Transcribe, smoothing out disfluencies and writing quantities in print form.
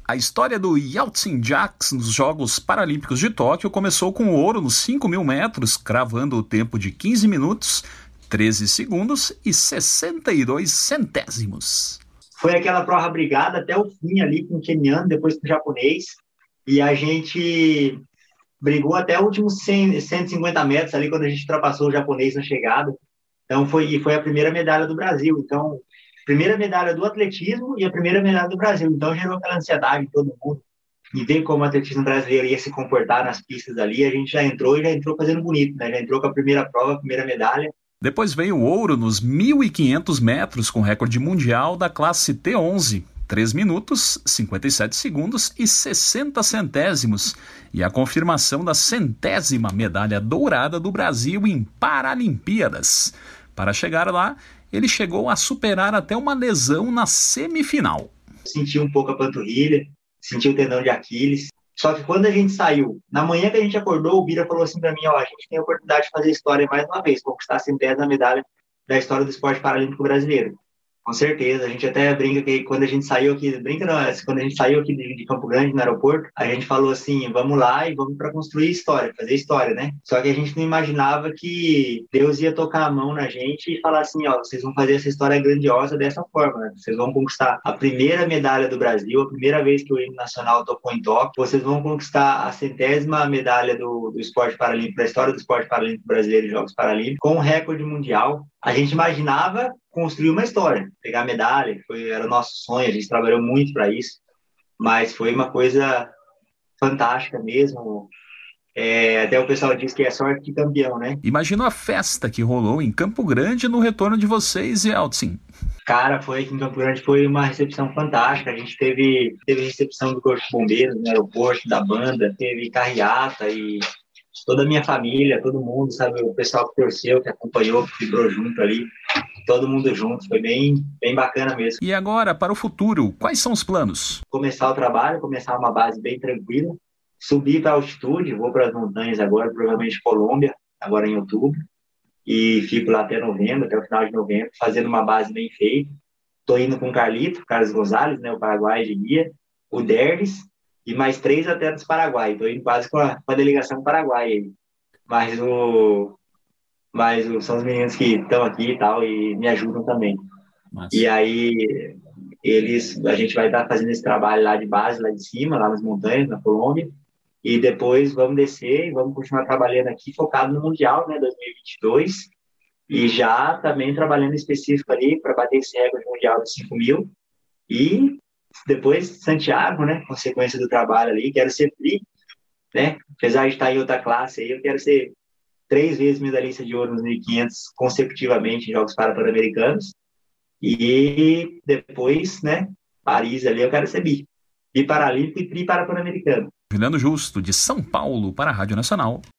A história do Yeltsin Jacks nos Jogos Paralímpicos de Tóquio começou com o ouro nos 5.000 metros, cravando o tempo de 15 minutos, 13 segundos e 62 centésimos. Foi aquela prova brigada até o fim ali com o queniano, depois com o japonês, e a gente brigou até os últimos 150 metros ali, quando a gente ultrapassou o japonês na chegada. Então foi a primeira medalha do Brasil. Então, primeira medalha do atletismo e a primeira medalha do Brasil. Então gerou aquela ansiedade em todo mundo. E ver como o atletismo brasileiro ia se comportar nas pistas ali, a gente já entrou fazendo bonito, né? Já entrou com a primeira prova, a primeira medalha. Depois veio o ouro nos 1.500 metros com recorde mundial da classe T11. 3 minutos, 57 segundos e 60 centésimos. E a confirmação da 100ª medalha dourada do Brasil em Paralimpíadas. Para chegar lá, ele chegou a superar até uma lesão na semifinal. Senti um pouco a panturrilha, senti o tendão de Aquiles. Só que quando a gente saiu, na manhã que a gente acordou, o Bira falou assim para mim, a gente tem a oportunidade de fazer história mais uma vez, conquistar a 100ª medalha da história do esporte paralímpico brasileiro. Com certeza, a gente até brinca que quando a gente saiu aqui, quando a gente saiu aqui de Campo Grande, no aeroporto, a gente falou assim, vamos lá e vamos para construir história, fazer história, né? Só que a gente não imaginava que Deus ia tocar a mão na gente e falar assim, vocês vão fazer essa história grandiosa dessa forma, né? Vocês vão conquistar a primeira medalha do Brasil, a primeira vez que o hino nacional tocou em Tóquio, vocês vão conquistar a 100ª medalha do esporte paralímpico, da história do esporte paralímpico brasileiro e Jogos Paralímpicos, com um recorde mundial. A gente imaginava construir uma história, pegar a medalha, era o nosso sonho, a gente trabalhou muito para isso, mas foi uma coisa fantástica mesmo. Até o pessoal diz que é sorte de campeão, né? Imagina a festa que rolou em Campo Grande no retorno de vocês, Yeltsin. Cara, foi aqui em Campo Grande, foi uma recepção fantástica. A gente teve recepção do Corpo de Bombeiros no aeroporto, da banda, teve carreata e toda a minha família, todo mundo, sabe? O pessoal que torceu, que acompanhou, que vibrou junto ali, todo mundo junto, foi bem bacana mesmo. E agora, para o futuro, quais são os planos? Começar o trabalho, começar uma base bem tranquila, subir para a altitude, vou para as montanhas agora, provavelmente Colômbia, agora em outubro, e fico lá até novembro, até o final de novembro, fazendo uma base bem feita. Estou indo com o Carlos Gonzalez, né, o Paraguai de guia, o Derlis, e mais 3 atletas Paraguai. Estou indo quase com a delegação Paraguai aí. Mas são os meninos que estão aqui e tal, e me ajudam também. Nossa. E aí, a gente vai estar fazendo esse trabalho lá de base, lá de cima, lá nas montanhas, na Colômbia, e depois vamos descer e vamos continuar trabalhando aqui, focado no Mundial, né, 2022, e já também trabalhando específico ali para bater esse recorde mundial de 5.000, e depois Santiago, né, consequência do trabalho ali, quero ser free, né, apesar de estar em outra classe aí, eu quero ser 3 vezes medalhista de ouro nos 1.500 consecutivamente em Jogos Pan-Americanos, e depois, né, Paris ali eu quero ser bi paralímpico e tri para Pan-Americano. Juliano Justo, de São Paulo, para a Rádio Nacional.